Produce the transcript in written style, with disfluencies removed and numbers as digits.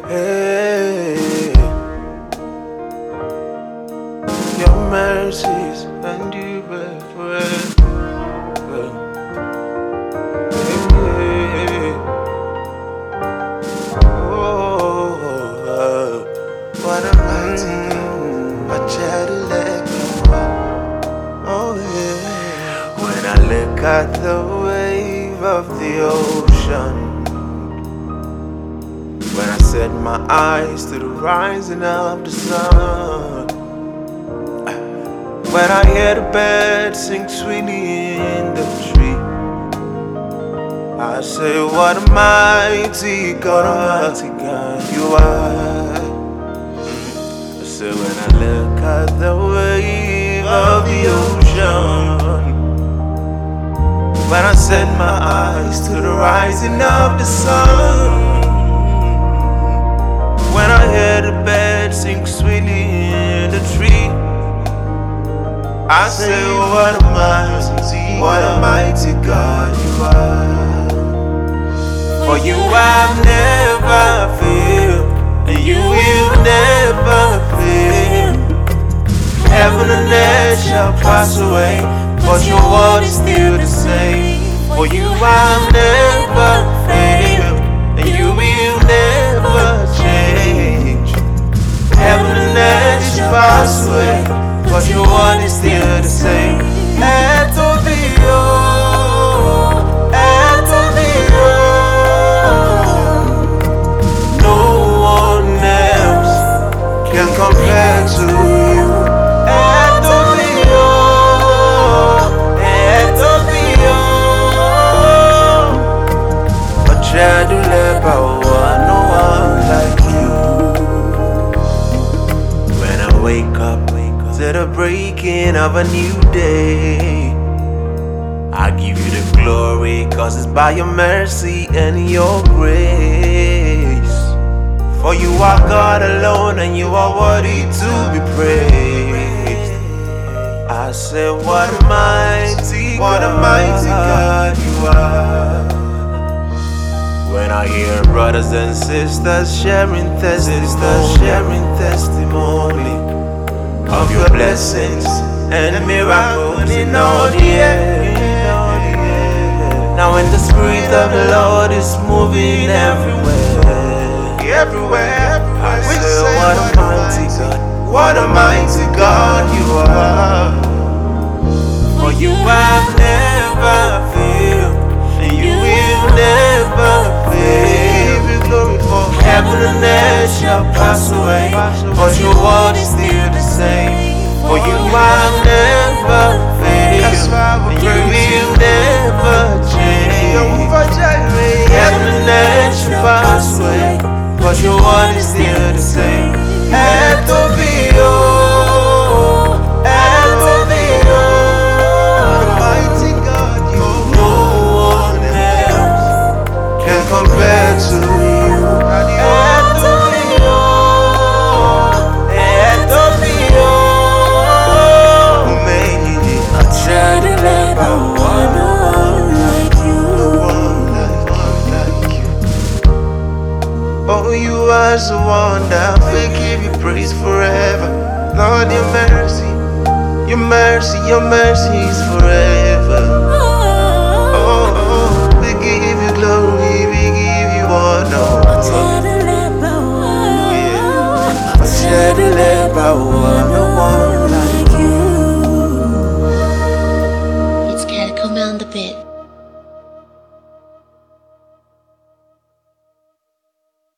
Hey, your mercies endure forever. Hey, oh, what a mighty God, I try to let go. Oh yeah. When I look at the wave of the ocean, when I set my eyes to the rising of the sun, when I hear the birds sing sweetly in the tree, I say, what a mighty God you are. I say, when I look at the wave of the ocean, when I set my eyes to the rising of the sun, when I hear the birds sing sweetly in the tree, I say, what a mighty God you are. For you have never failed, and you will never fail. Heaven and earth shall pass away, but your word is still the same. For you have never failed, and you will never change. Heaven and earth shall pass away, but your word is still the same. No one else can compare to you. No one like you. When I wake up to the breaking of a new day, I give you the glory, cause it's by your mercy and your grace. For you are God alone, and you are worthy to be praised. I say, what a mighty God you are. When I hear brothers and sisters sharing testimony of your blessings and miracles in all the air. Now when the Spirit of the Lord is moving everywhere, I say, what a mighty God you are. For you have never failed, and you will never fail. Heaven and earth shall pass away, but your word is still the same. For you have never failed, and you will never change. Heaven and earth shall pass away, but your word is still the same. Mighty God, no one else can compare to you. Oh, you are so wonderful, we give you praise forever. Lord, your mercy is forever. Oh, we give you glory, we give you honor. Yeah.